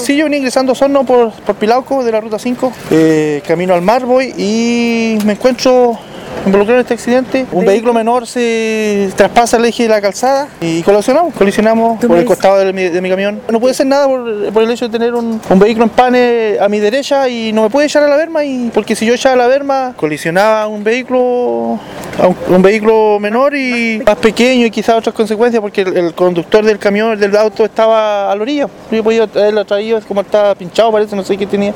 Sí, yo venía ingresando a Osorno por Pilauco de la ruta 5, camino al mar voy y me encuentro involucrado en este accidente. Un vehículo menor se traspasa el eje de la calzada y colisionamos por el costado de mi camión. No pude hacer nada por el hecho de tener un vehículo en pane a mi derecha y no me pude echar a la berma, porque si yo echaba a la berma colisionaba un vehículo menor y más pequeño y quizás otras consecuencias, porque el conductor del camión, del auto, estaba a la orilla. Yo podía haberlo traído, como estaba pinchado, parece, no sé qué tenía.